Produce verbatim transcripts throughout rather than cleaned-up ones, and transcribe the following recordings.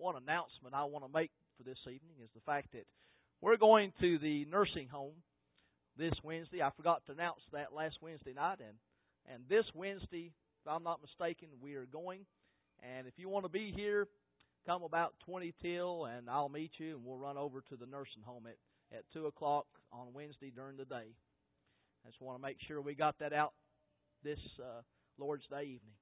one announcement I want to make for this evening is the fact that we're going to the nursing home this Wednesday. I forgot to announce that last Wednesday night, and, and this Wednesday, if I'm not mistaken, we are going. And if you want to be here, come about twenty till, and I'll meet you, and we'll run over to the nursing home at, at two o'clock on Wednesday during the day. I just want to make sure we got that out this uh, Lord's Day evening.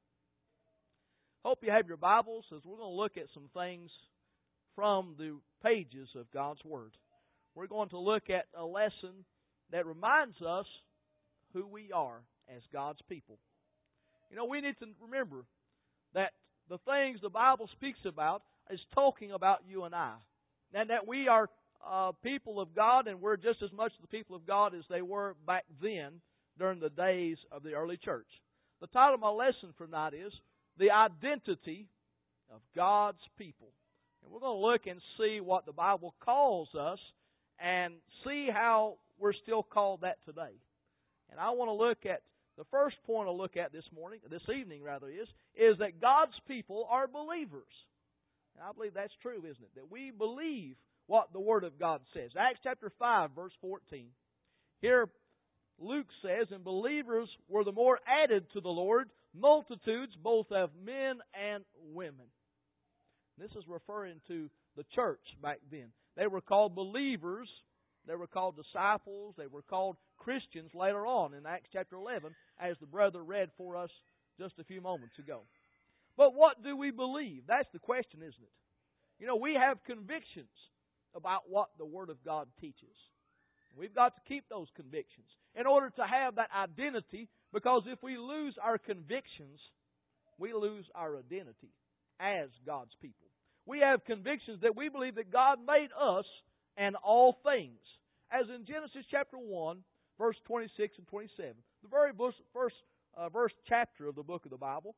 Hope you have your Bibles, as we're going to look at some things from the pages of God's Word. We're going to look at a lesson that reminds us who we are as God's people. You know, we need to remember that the things the Bible speaks about is talking about you and I. And that we are uh, people of God, and we're just as much the people of God as they were back then during the days of the early church. The title of my lesson for tonight is The Identity of God's People. And we're going to look and see what the Bible calls us and see how we're still called that today. And I want to look at, the first point I'll look at this morning, this evening rather is, is that God's people are believers. And I believe that's true, isn't it? That we believe what the Word of God says. Acts chapter five, verse fourteen. Here Luke says, and believers were the more added to the Lord, multitudes both of men and women. This is referring to the church back then. They were called believers. They were called disciples. They were called Christians later on in Acts chapter eleven, as the brother read for us just a few moments ago. But what do we believe? That's the question, isn't it? You know, we have convictions about what the Word of God teaches. We've got to keep those convictions in order to have that identity, because if we lose our convictions, we lose our identity as God's people. We have convictions that we believe that God made us and all things. As in Genesis chapter one, verse twenty-six and twenty-seven, the very first uh, verse chapter of the book of the Bible,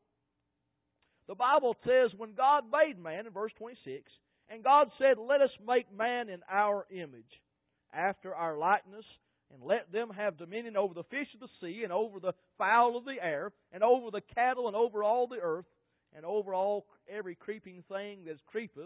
the Bible says, when God made man, in verse twenty-six, and God said, let us make man in our image, after our likeness, and let them have dominion over the fish of the sea, and over the fowl of the air, and over the cattle, and over all the earth, and over all every creeping thing that creepeth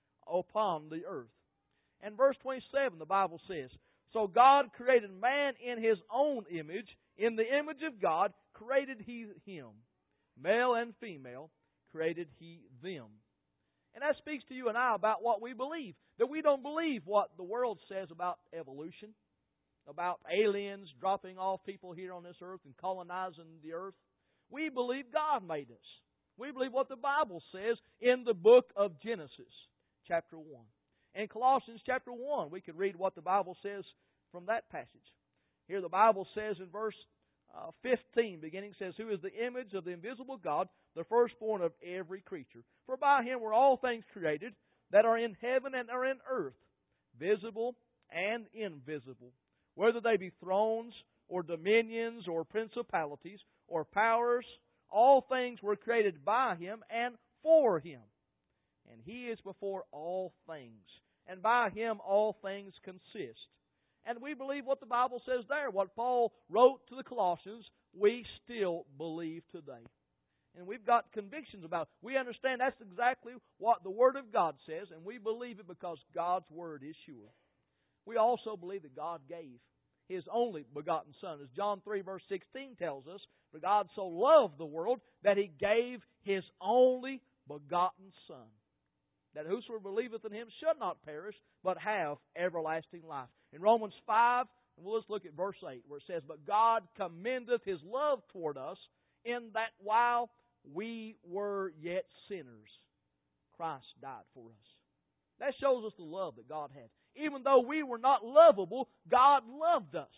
upon the earth. And verse twenty-seven, the Bible says, so God created man in His own image. In the image of God created He him. Male and female created He them. And that speaks to you and I about what we believe. That we don't believe what the world says about evolution, about aliens dropping off people here on this earth and colonizing the earth. We believe God made us. We believe what the Bible says in the book of Genesis, chapter one. In Colossians chapter one, we could read what the Bible says from that passage. Here the Bible says in verse uh, fifteen, beginning, says, who is the image of the invisible God, the firstborn of every creature. For by Him were all things created that are in heaven and are in earth, visible and invisible, whether they be thrones or dominions or principalities or powers. All things were created by Him and for Him. And He is before all things, and by Him all things consist. And we believe what the Bible says there. What Paul wrote to the Colossians, we still believe today. And we've got convictions about it. We understand that's exactly what the Word of God says, and we believe it because God's Word is sure. We also believe that God gave His only begotten Son. As John three verse sixteen tells us, for God so loved the world that He gave His only begotten Son, that whosoever believeth in Him should not perish, but have everlasting life. In Romans five, and we'll just look at verse eight, where it says, but God commendeth His love toward us, in that while we were yet sinners, Christ died for us. That shows us the love that God had. Even though we were not lovable, God loved us.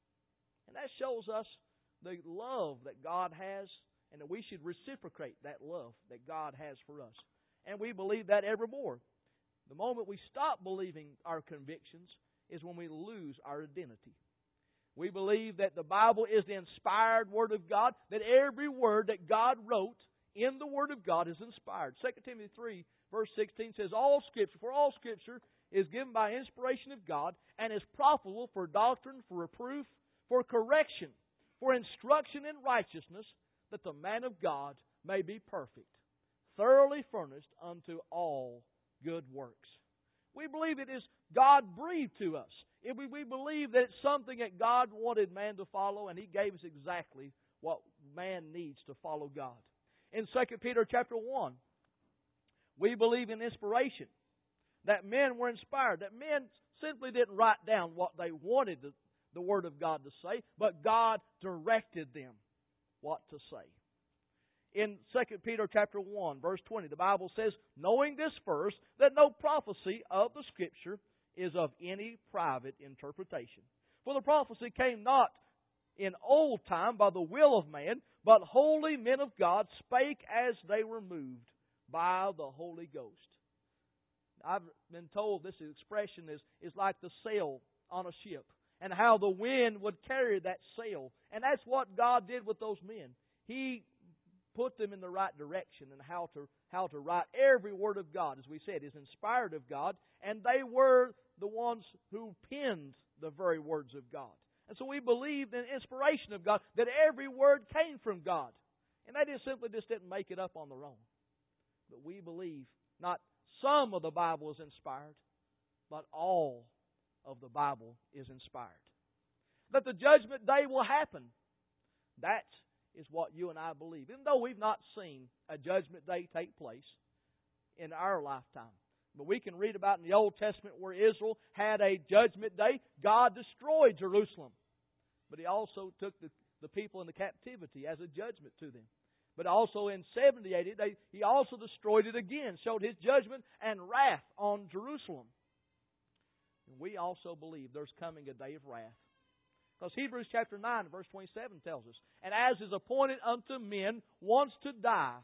And that shows us the love that God has, and that we should reciprocate that love that God has for us. And we believe that evermore. The moment we stop believing our convictions is when we lose our identity. We believe that the Bible is the inspired Word of God, that every word that God wrote in the Word of God is inspired. Second Timothy three, verse sixteen says, all Scripture, for all Scripture is given by inspiration of God, and is profitable for doctrine, for reproof, for correction, for instruction in righteousness, that the man of God may be perfect, thoroughly furnished unto all good works. We believe it is God-breathed to us. If we, we believe that it's something that God wanted man to follow, and He gave us exactly what man needs to follow God. In Second Peter chapter one, we believe in inspiration, that men were inspired, that men simply didn't write down what they wanted the, the Word of God to say, but God directed them what to say. In Second Peter chapter one, verse twenty, the Bible says, knowing this first, that no prophecy of the Scripture is of any private interpretation. For the prophecy came not in old time by the will of man, but holy men of God spake as they were moved by the Holy Ghost. I've been told this expression is, is like the sail on a ship, and how the wind would carry that sail. And that's what God did with those men. He put them in the right direction and how to how to write. Every word of God, as we said, is inspired of God, and they were the ones who penned the very words of God. And so we believe in inspiration of God, that every word came from God. And they just simply just didn't make it up on their own. But we believe not some of the Bible is inspired, but all of the Bible is inspired. That the judgment day will happen. That is what you and I believe. Even though we've not seen a judgment day take place in our lifetime. But we can read about in the Old Testament where Israel had a judgment day. God destroyed Jerusalem. But He also took the, the people into captivity as a judgment to them. But also in seventy A D, they, He also destroyed it again, showed His judgment and wrath on Jerusalem. And we also believe there's coming a day of wrath. Because Hebrews chapter nine, verse twenty-seven tells us, and as is appointed unto men once to die,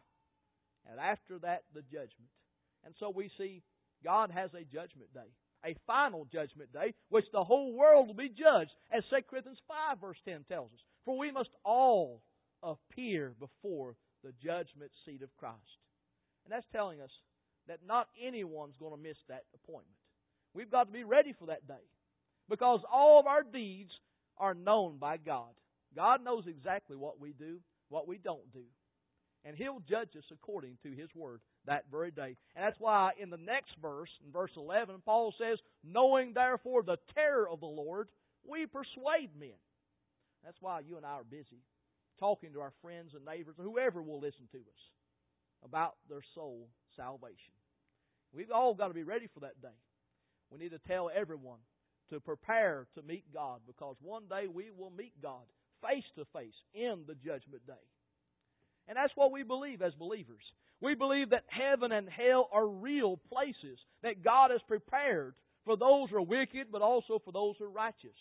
and after that the judgment. And so we see God has a judgment day, a final judgment day, which the whole world will be judged, as Second Corinthians five, verse ten tells us. For we must all appear before the judgment seat of Christ. And that's telling us that not anyone's going to miss that appointment. We've got to be ready for that day. Because all of our deeds are known by God. God knows exactly what we do, what we don't do. And He'll judge us according to His Word that very day. And that's why in the next verse, in verse eleven, Paul says, knowing therefore the terror of the Lord, we persuade men. That's why you and I are busy talking to our friends and neighbors, or whoever will listen to us, about their soul salvation. We've all got to be ready for that day. We need to tell everyone to prepare to meet God, because one day we will meet God face to face in the judgment day. And that's what we believe as believers. We believe that heaven and hell are real places that God has prepared for those who are wicked, but also for those who are righteous,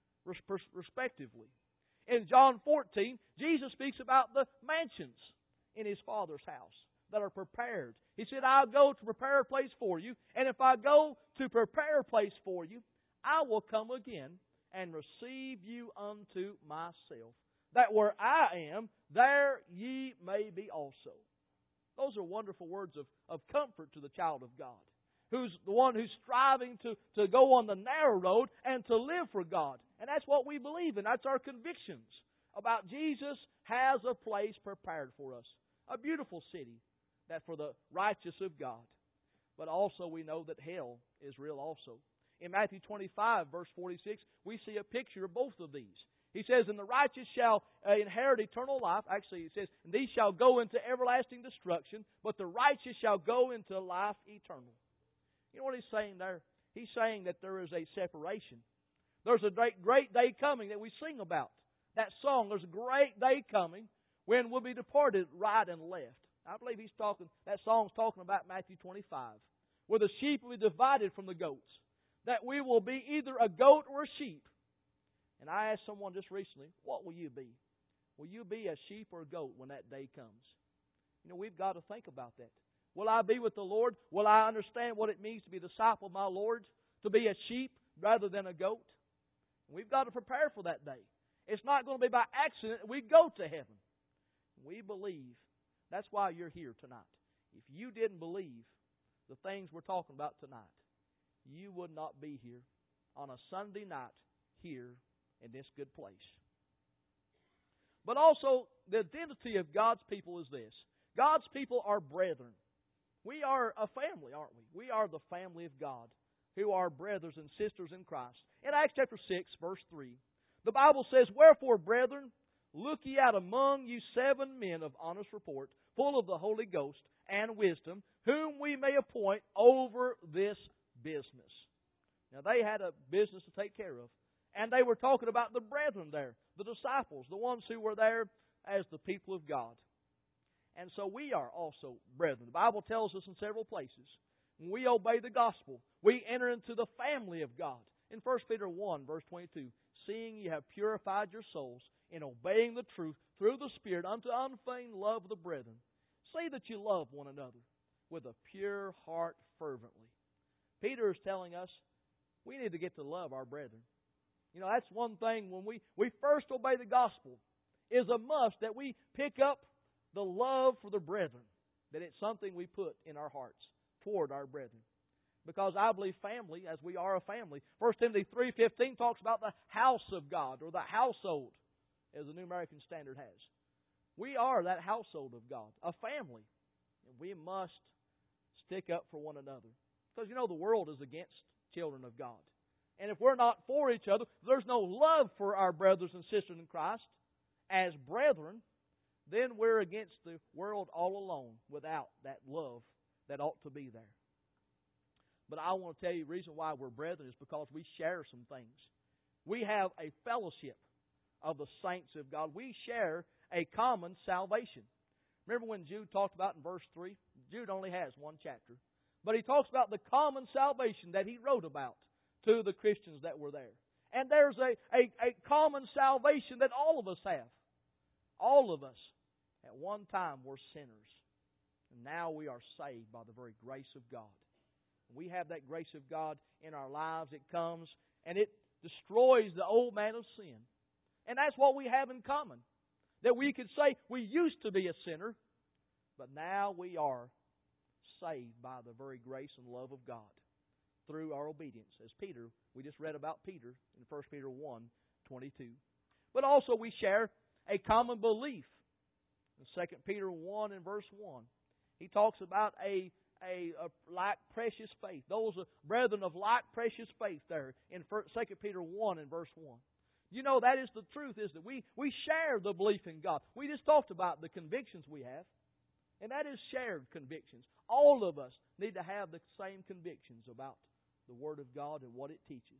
respectively. In John fourteen, Jesus speaks about the mansions in His Father's house that are prepared. He said, I'll go to prepare a place for you, and if I go to prepare a place for you, I will come again and receive you unto myself, that where I am, there ye may be also. Those are wonderful words of, of comfort to the child of God, who's the one who's striving to, to go on the narrow road and to live for God. And that's what we believe in. That's our convictions about Jesus has a place prepared for us, a beautiful city that for the righteous of God. But also we know that hell is real also. In Matthew twenty-five, verse forty-six, we see a picture of both of these. He says, and the righteous shall uh, inherit eternal life. Actually, it says, and these shall go into everlasting destruction, but the righteous shall go into life eternal. You know what he's saying there? He's saying that there is a separation. There's a great, great day coming that we sing about. That song, there's a great day coming when we'll be departed right and left. I believe he's talking, that song's talking about Matthew twenty-five, where the sheep will be divided from the goats. That we will be either a goat or a sheep. And I asked someone just recently, what will you be? Will you be a sheep or a goat when that day comes? You know, we've got to think about that. Will I be with the Lord? Will I understand what it means to be a disciple of my Lord? To be a sheep rather than a goat? We've got to prepare for that day. It's not going to be by accident we go to heaven. We believe. That's why you're here tonight. If you didn't believe the things we're talking about tonight, you would not be here on a Sunday night here in this good place. But also, the identity of God's people is this. God's people are brethren. We are a family, aren't we? We are the family of God, who are brothers and sisters in Christ. In Acts chapter six, verse three, the Bible says, Wherefore, brethren, look ye out among you seven men of honest report, full of the Holy Ghost and wisdom, whom we may appoint over this business. Now, they had a business to take care of. And they were talking about the brethren there, the disciples, the ones who were there as the people of God. And so we are also brethren. The Bible tells us in several places, when we obey the gospel, we enter into the family of God. In First Peter one, verse twenty-two, seeing ye have purified your souls in obeying the truth through the Spirit unto unfeigned love of the brethren, see that you love one another with a pure heart fervently. Peter is telling us we need to get to love our brethren. You know, that's one thing when we, we first obey the gospel, is a must that we pick up the love for the brethren, that it's something we put in our hearts toward our brethren. Because I believe family, as we are a family, First Timothy three fifteen talks about the house of God, or the household, as the New American Standard has. We are that household of God, a family. And we must stick up for one another. Because, you know, the world is against children of God. And if we're not for each other, there's no love for our brothers and sisters in Christ as brethren, then we're against the world all alone without that love that ought to be there. But I want to tell you the reason why we're brethren is because we share some things. We have a fellowship of the saints of God. We share a common salvation. Remember when Jude talked about in verse three? Jude only has one chapter. But he talks about the common salvation that he wrote about to the Christians that were there. And there's a, a, a common salvation that all of us have. All of us at one time were sinners. And now we are saved by the very grace of God. We have that grace of God in our lives. It comes and it destroys the old man of sin. And that's what we have in common. That we could say we used to be a sinner, but now we are saved by the very grace and love of God through our obedience. As Peter, we just read about Peter in First Peter one twenty-two. But also we share a common belief. In Second Peter one and verse one, he talks about a, a, a like precious faith. Those are brethren of like precious faith there in Second Peter one and verse one. You know, that is the truth, is that we, we share the belief in God. We just talked about the convictions we have. And that is shared convictions. All of us need to have the same convictions about the Word of God and what it teaches.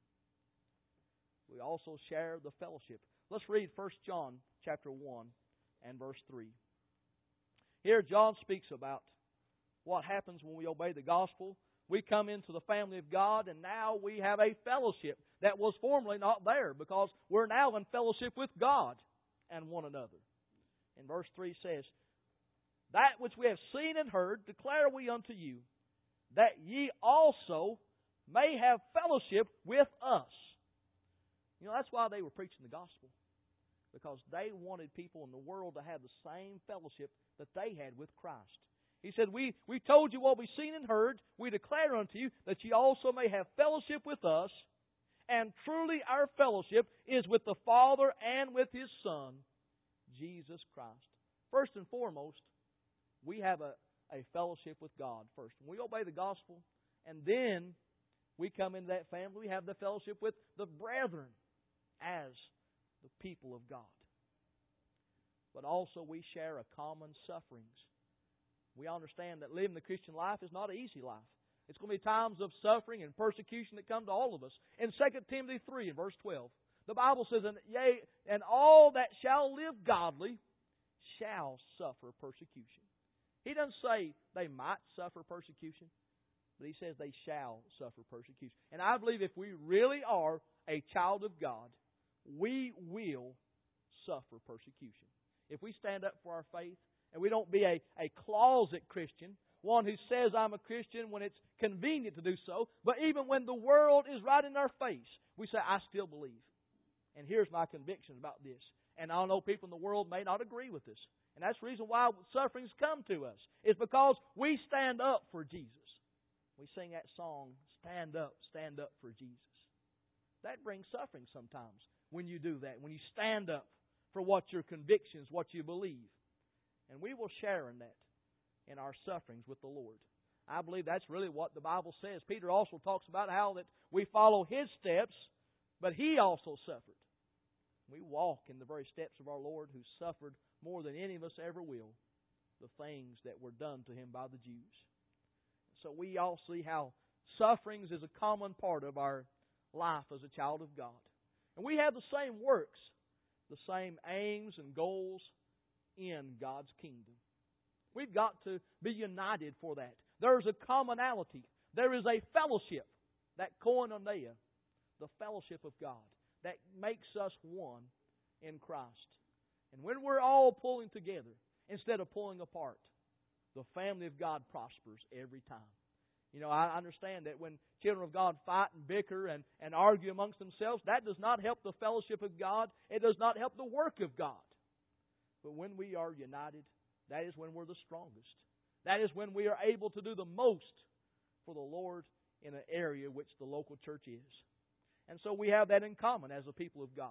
We also share the fellowship. Let's read First John chapter one and verse three. Here John speaks about what happens when we obey the gospel. We come into the family of God, and now we have a fellowship that was formerly not there, because we're now in fellowship with God and one another. And verse three says, That which we have seen and heard declare we unto you, that ye also may have fellowship with us. You know, that's why they were preaching the gospel. Because they wanted people in the world to have the same fellowship that they had with Christ. He said, we, we told you what we've seen and heard. We declare unto you that ye also may have fellowship with us. And truly our fellowship is with the Father and with His Son, Jesus Christ. First and foremost, we have a, a fellowship with God first. We obey the gospel, and then we come into that family. We have the fellowship with the brethren as the people of God. But also we share a common sufferings. We understand that living the Christian life is not an easy life. It's going to be times of suffering and persecution that come to all of us. In Second Timothy three and verse twelve, the Bible says, and, yea, and all that shall live godly shall suffer persecution. He doesn't say they might suffer persecution, but he says they shall suffer persecution. And I believe if we really are a child of God, we will suffer persecution. If we stand up for our faith, and we don't be a, a closet Christian, one who says I'm a Christian when it's convenient to do so, but even when the world is right in our face, we say, I still believe. And here's my conviction about this. And I know people in the world may not agree with this. And that's the reason why sufferings come to us. It's because we stand up for Jesus. We sing that song, Stand Up, Stand Up for Jesus. That brings suffering sometimes when you do that, when you stand up for what your convictions, what you believe. And we will share in that. in our sufferings with the Lord. I believe that's really what the Bible says. Peter also talks about how that we follow His steps, but He also suffered. We walk in the very steps of our Lord, who suffered more than any of us ever will, the things that were done to Him by the Jews. So we all see how sufferings is a common part of our life as a child of God. And we have the same works, the same aims and goals in God's kingdom. We've got to be united for that. There is a commonality. There is a fellowship, that koinonia, the fellowship of God, that makes us one in Christ. And when we're all pulling together instead of pulling apart, the family of God prospers every time. You know, I understand that when children of God fight and bicker and, and argue amongst themselves, that does not help the fellowship of God. It does not help the work of God. But when we are united, that is when we're the strongest. That is when we are able to do the most for the Lord in an area which the local church is. And so we have that in common as a people of God.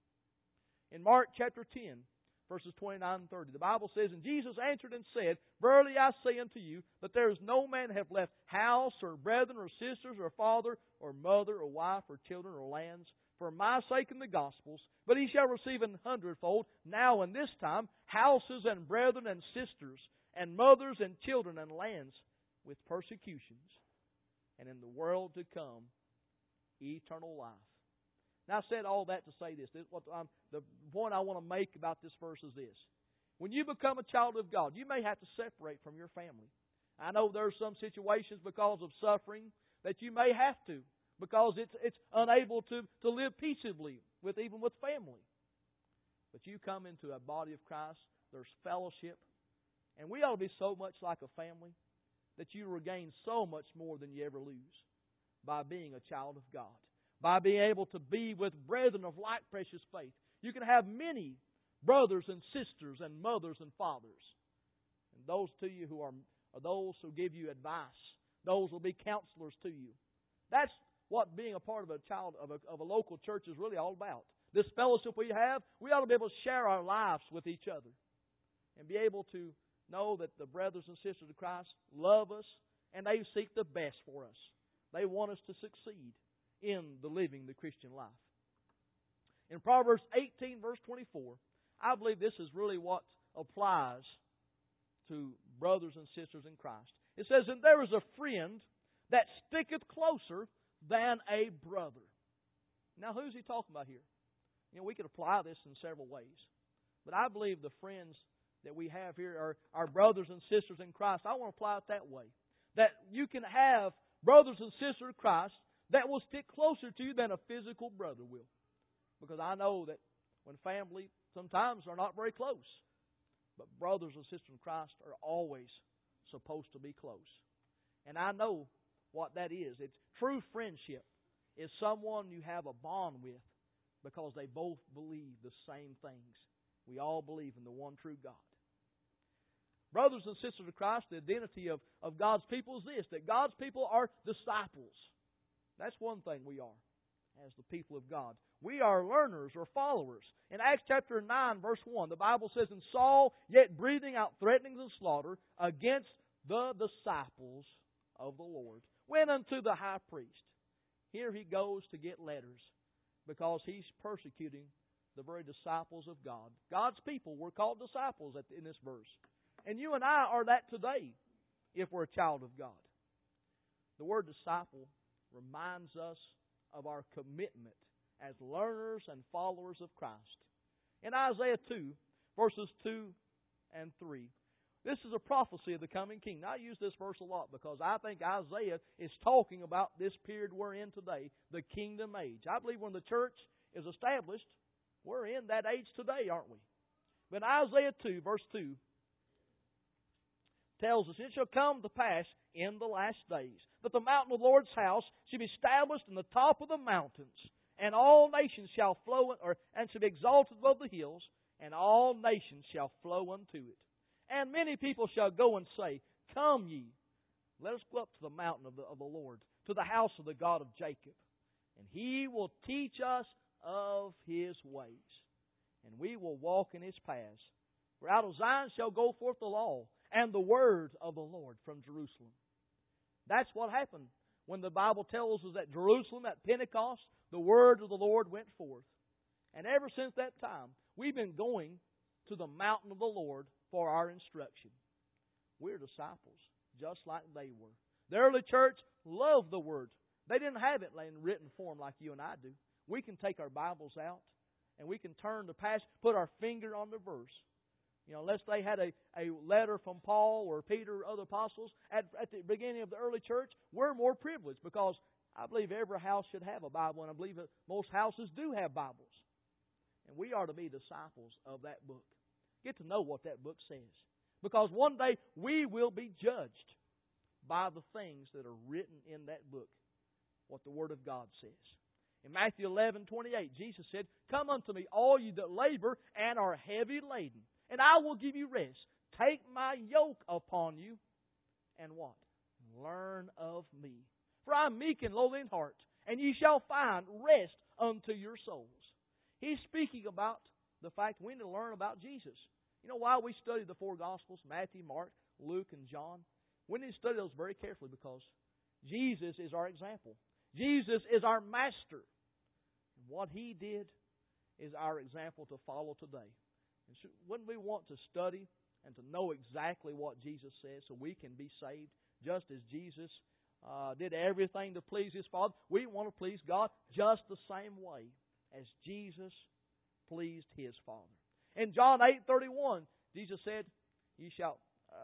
In Mark chapter ten, verses twenty-nine and thirty, the Bible says, "And Jesus answered and said, Verily I say unto you, that there is no man hath left house, or brethren, or sisters, or father, or mother, or wife, or children, or lands, for my sake and the gospel's, but he shall receive an hundredfold, now and this time, houses, and brethren, and sisters, and mothers, and children, and lands, with persecutions, and in the world to come, eternal life." Now, I said all that to say this. this what, um, the point I want to make about this verse is this. When you become a child of God, you may have to separate from your family. I know there are some situations because of suffering that you may have to, because it's it's unable to, to live peaceably with even with family. But you come into a body of Christ, there's fellowship, and we ought to be so much like a family that you regain so much more than you ever lose by being a child of God, by being able to be with brethren of like precious faith. You can have many brothers and sisters and mothers and fathers. And those to you who are, are those who give you advice. Those will be counselors to you. That's what being a part of a child of a, of a local church is really all about. This fellowship we have, we ought to be able to share our lives with each other and be able to know that the brothers and sisters of Christ love us and they seek the best for us. They want us to succeed in the living the Christian life. In Proverbs eighteen, verse twenty-four, I believe this is really what applies to brothers and sisters in Christ. It says, "And there is a friend that sticketh closer than a brother." Now, who's he talking about here? You know, we could apply this in several ways. But I believe the friends that we have here are our brothers and sisters in Christ. I want to apply it that way. That you can have brothers and sisters in Christ that will stick closer to you than a physical brother will. Because I know that when family sometimes are not very close, but brothers and sisters in Christ are always supposed to be close. And I know what that is. It's true friendship is someone you have a bond with because they both believe the same things. We all believe in the one true God. Brothers and sisters of Christ, the identity of, of God's people is this, that God's people are disciples. That's one thing we are as the people of God. We are learners or followers. In Acts chapter nine, verse one, the Bible says, "And Saul, yet breathing out threatenings and slaughter against the disciples of the Lord, went unto the high priest." Here he goes to get letters because he's persecuting the very disciples of God. God's people were called disciples in this verse. And you and I are that today if we're a child of God. The word disciple reminds us of our commitment as learners and followers of Christ. In Isaiah two, verses two and three, this is a prophecy of the coming King. Now, I use this verse a lot because I think Isaiah is talking about this period we're in today, the kingdom age. I believe when the church is established, we're in that age today, aren't we? But Isaiah two, verse two, tells us, "It shall come to pass in the last days that the mountain of the Lord's house shall be established in the top of the mountains, and all nations shall flow, or and shall be exalted above the hills, and all nations shall flow unto it. And many people shall go and say, Come ye, let us go up to the mountain of the, of the Lord, to the house of the God of Jacob, and He will teach us of His ways, and we will walk in His paths. For out of Zion shall go forth the law, and the word of the Lord from Jerusalem. That's what happened when the Bible tells us that Jerusalem, at Pentecost, the word of the Lord went forth. And ever since that time, we've been going to the mountain of the Lord for our instruction. We're disciples, just like they were. The early church loved the Word. They didn't have it in written form like you and I do. We can take our Bibles out and we can turn the passage, put our finger on the verse. You know, unless they had a, a letter from Paul or Peter or other apostles at, at the beginning of the early church, we're more privileged because I believe every house should have a Bible, and I believe that most houses do have Bibles. And we are to be disciples of that book. Get to know what that book says. Because one day we will be judged by the things that are written in that book, what the Word of God says. In Matthew eleven twenty-eight, Jesus said, "Come unto me, all you that labor and are heavy laden, and I will give you rest. Take my yoke upon you, and what? Learn of me. For I am meek and lowly in heart, and ye shall find rest unto your souls." He's speaking about the fact we need to learn about Jesus. You know why we study the four Gospels, Matthew, Mark, Luke, and John? We need to study those very carefully because Jesus is our example. Jesus is our master. What He did is our example to follow today. And so wouldn't we want to study and to know exactly what Jesus says so we can be saved just as Jesus uh, did everything to please His Father? We want to please God just the same way as Jesus pleased His Father. In John eight thirty-one, Jesus said, "You shall." Uh,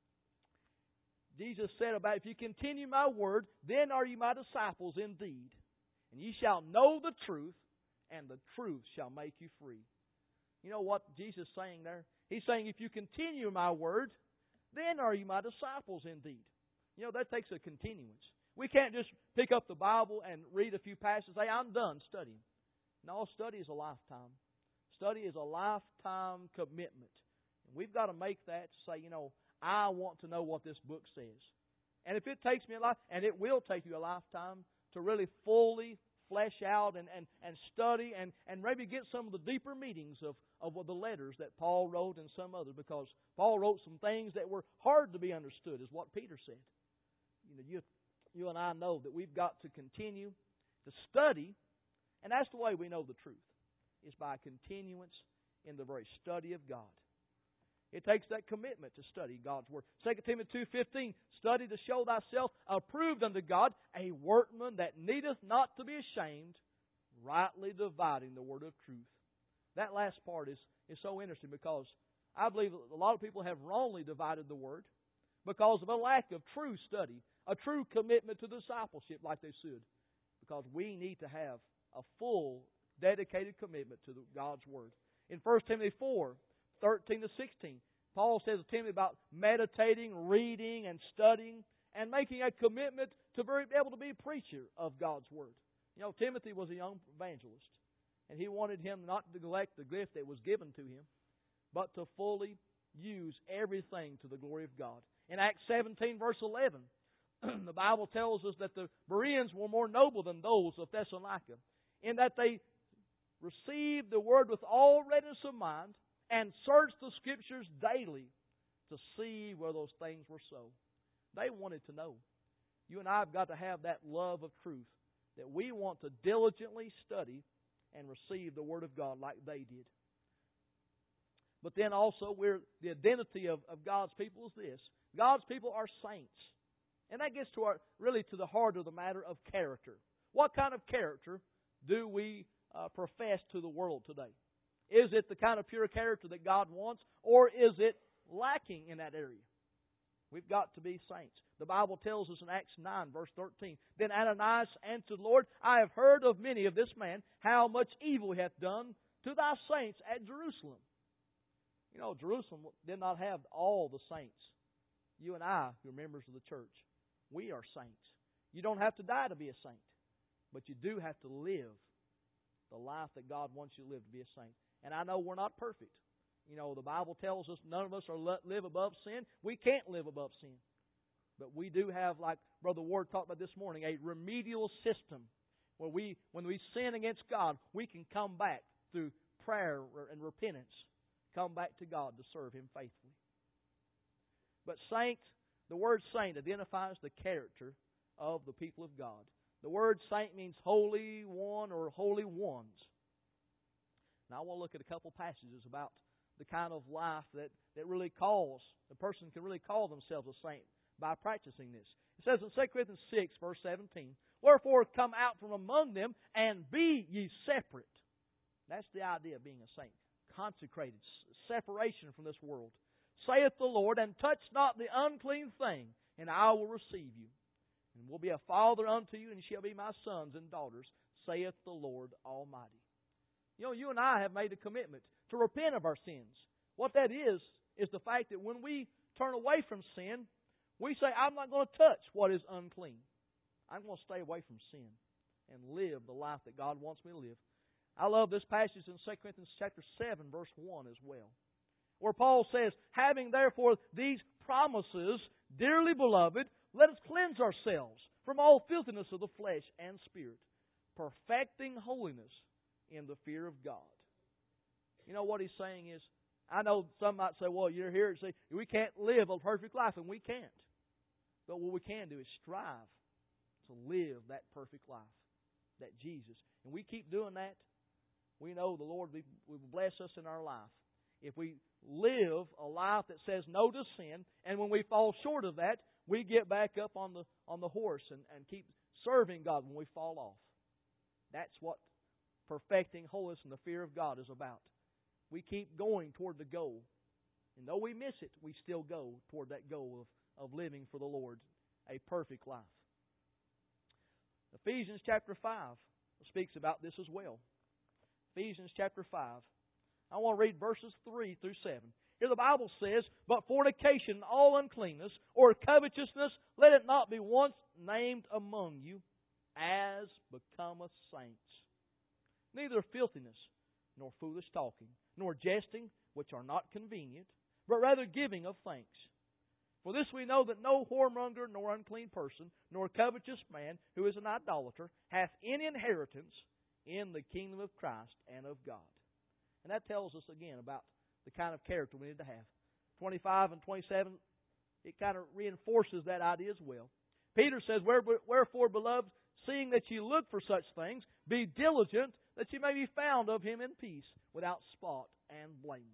Jesus said about, "If you continue my word, then are you my disciples indeed, and ye shall know the truth, and the truth shall make you free." You know what Jesus is saying there? He's saying, if you continue my word, then are you my disciples indeed. You know, that takes a continuance. We can't just pick up the Bible and read a few passages and say, "I'm done studying." No, study is a lifetime. Study is a lifetime commitment. And we've got to make that to say, you know, I want to know what this book says. And if it takes me a life, and it will take you a lifetime to really fully flesh out and, and, and study and, and maybe get some of the deeper meanings of, of the letters that Paul wrote and some others, because Paul wrote some things that were hard to be understood, is what Peter said. You know, you, you and I know that we've got to continue to study, and that's the way we know the truth, is by continuance in the very study of God. It takes that commitment to study God's Word. Second Timothy two fifteen, "Study to show thyself approved unto God, a workman that needeth not to be ashamed, rightly dividing the word of truth." That last part is, is so interesting because I believe a lot of people have wrongly divided the Word because of a lack of true study, a true commitment to discipleship like they should. Because we need to have a full, dedicated commitment to God's Word. In First Timothy four, thirteen to sixteen, Paul says to Timothy about meditating, reading, and studying, and making a commitment to be able to be a preacher of God's Word. You know, Timothy was a young evangelist, and he wanted him not to neglect the gift that was given to him, but to fully use everything to the glory of God. In Acts seventeen, verse eleven, the Bible tells us that the Bereans were more noble than those of Thessalonica, in that they received the Word with all readiness of mind, and searched the Scriptures daily to see where those things were so. They wanted to know. You and I have got to have that love of truth, that we want to diligently study and receive the Word of God like they did. But then also, we're, the identity of, of God's people is this. God's people are saints. And that gets to our really to the heart of the matter of character. What kind of character do we uh, profess to the world today? Is it the kind of pure character that God wants, or is it lacking in that area? We've got to be saints. The Bible tells us in Acts nine, verse thirteen, "Then Ananias answered, Lord, I have heard of many of this man, how much evil he hath done to thy saints at Jerusalem." You know, Jerusalem did not have all the saints. You and I, who are members of the church, we are saints. You don't have to die to be a saint, but you do have to live the life that God wants you to live to be a saint. And I know we're not perfect. You know, the Bible tells us none of us are let, live above sin. We can't live above sin. But we do have, like Brother Ward talked about this morning, a remedial system where we, when we sin against God, we can come back through prayer and repentance, come back to God to serve Him faithfully. But saint, the word saint identifies the character of the people of God. The word saint means holy one or holy ones. Now I want to look at a couple passages about the kind of life that, that really calls, the person can really call themselves a saint by practicing this. It says in Second Corinthians six, verse seventeen, "Wherefore come out from among them, and be ye separate." That's the idea of being a saint. Consecrated, separation from this world. "Saith the Lord, and touch not the unclean thing, and I will receive you. And will be a father unto you, and ye shall be my sons and daughters, saith the Lord Almighty." You know, you and I have made a commitment to repent of our sins. What that is, is the fact that when we turn away from sin, we say, I'm not going to touch what is unclean. I'm going to stay away from sin and live the life that God wants me to live. I love this passage in Second Corinthians chapter seven, verse one as well, where Paul says, "Having therefore these promises, dearly beloved, let us cleanse ourselves from all filthiness of the flesh and spirit, perfecting holiness in the fear of God." You know what he's saying is, I know some might say, well, you're here and say, we can't live a perfect life, and we can't. But what we can do is strive to live that perfect life, that Jesus. And we keep doing that, we know the Lord will bless us in our life. If we live a life that says no to sin, and when we fall short of that, we get back up on the on the horse and, and keep serving God when we fall off. That's what perfecting holiness and the fear of God is about. We keep going toward the goal. And though we miss it, we still go toward that goal of, of living for the Lord, a perfect life. Ephesians chapter five speaks about this as well. Ephesians chapter five. I want to read verses three through seven. Here the Bible says, "But fornication, all uncleanness, or covetousness, let it not be once named among you, as becometh saints. Neither filthiness, nor foolish talking, nor jesting, which are not convenient, but rather giving of thanks. For this we know that no whoremonger, nor unclean person, nor covetous man, who is an idolater, hath any inheritance in the kingdom of Christ and of God." And that tells us again about the kind of character we need to have. twenty-five and twenty-seven, it kind of reinforces that idea as well. Peter says, "Wherefore, beloved, seeing that ye look for such things, be diligent that ye may be found of Him in peace, without spot and blameless."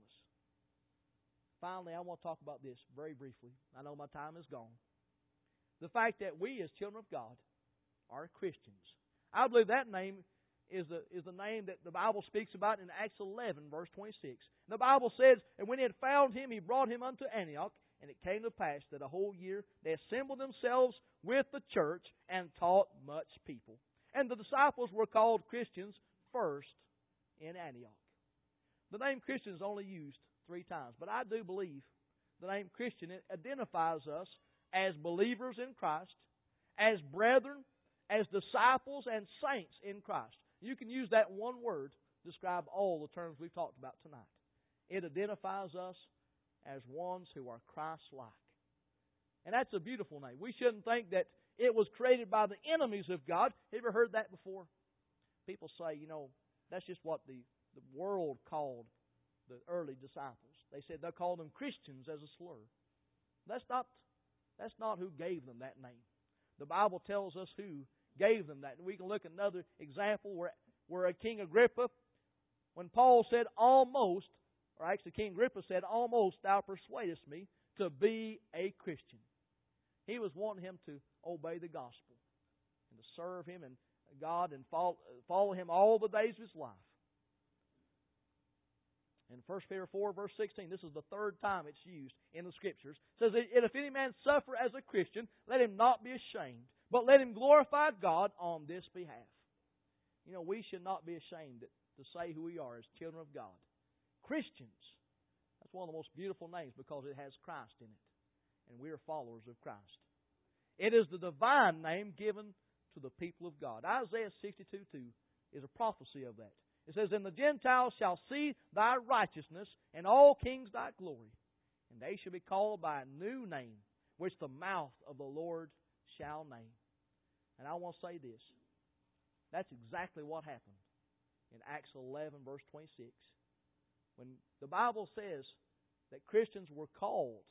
Finally, I want to talk about this very briefly. I know my time is gone. The fact that we as children of God are Christians. I believe that name is the, is the name that the Bible speaks about in Acts eleven, verse twenty-six. The Bible says, "And when he had found him, he brought him unto Antioch. And it came to pass that a whole year they assembled themselves with the church and taught much people. And the disciples were called Christians first in Antioch." The name Christian is only used three times, but I do believe the name Christian identifies us as believers in Christ, as brethren, as disciples and saints in Christ. You can use that one word to describe all the terms we've talked about tonight. It identifies us as ones who are Christ-like. And that's a beautiful name. We shouldn't think that it was created by the enemies of God. Have you ever heard that before? People say, you know, that's just what the, the world called the early disciples. They said they called them Christians as a slur. That's not, that's not who gave them that name. The Bible tells us who gave them that. And we can look at another example where, where a King Agrippa, when Paul said almost, or actually King Agrippa said, "Almost thou persuadest me to be a Christian." He was wanting him to obey the gospel and to serve Him and God and follow, follow Him all the days of his life. In First Peter four, verse sixteen, this is the third time it's used in the Scriptures. It says, "And if any man suffer as a Christian, let him not be ashamed, but let him glorify God on this behalf." You know, we should not be ashamed to say who we are as children of God. Christians. That's one of the most beautiful names because it has Christ in it. And we are followers of Christ. It is the divine name given to the people of God. Isaiah sixty-two two is a prophecy of that. It says, "And the Gentiles shall see thy righteousness, and all kings thy glory. And they shall be called by a new name, which the mouth of the Lord shall name." And I want to say this. That's exactly what happened in Acts eleven, verse twenty-six. When the Bible says that Christians were called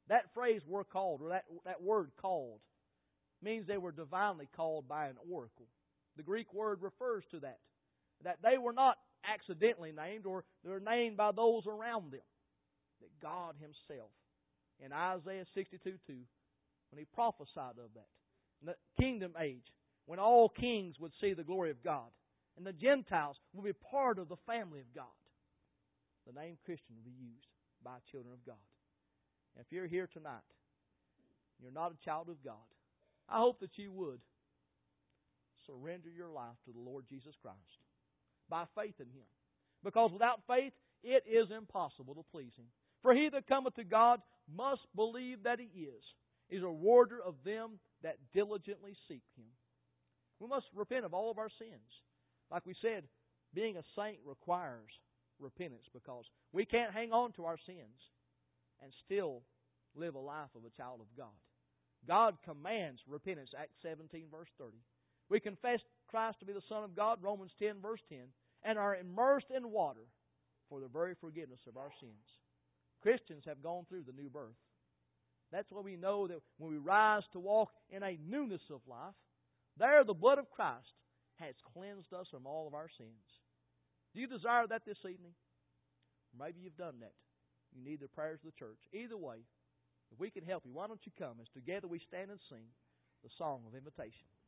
That phrase, "were called," or that, that word "called," means they were divinely called by an oracle. The Greek word refers to that. That they were not accidentally named, or they were named by those around them. That God Himself, in Isaiah sixty-two two, when He prophesied of that, in the kingdom age, when all kings would see the glory of God, and the Gentiles will be part of the family of God, the name Christian will be used by children of God. And if you're here tonight, you're not a child of God, I hope that you would surrender your life to the Lord Jesus Christ by faith in Him. Because without faith, it is impossible to please Him. For he that cometh to God must believe that He is, is a rewarder of them that diligently seek Him. We must repent of all of our sins. Like we said, being a saint requires repentance, because we can't hang on to our sins and still live a life of a child of God. God commands repentance, Acts seventeen, verse thirty. We confess Christ to be the Son of God, Romans ten, verse ten, and are immersed in water for the very forgiveness of our sins. Christians have gone through the new birth. That's why we know that when we rise to walk in a newness of life, there the blood of Christ has cleansed us from all of our sins. Do you desire that this evening? Maybe you've done that. You need the prayers of the church. Either way, if we can help you, why don't you come as together we stand and sing the song of invitation.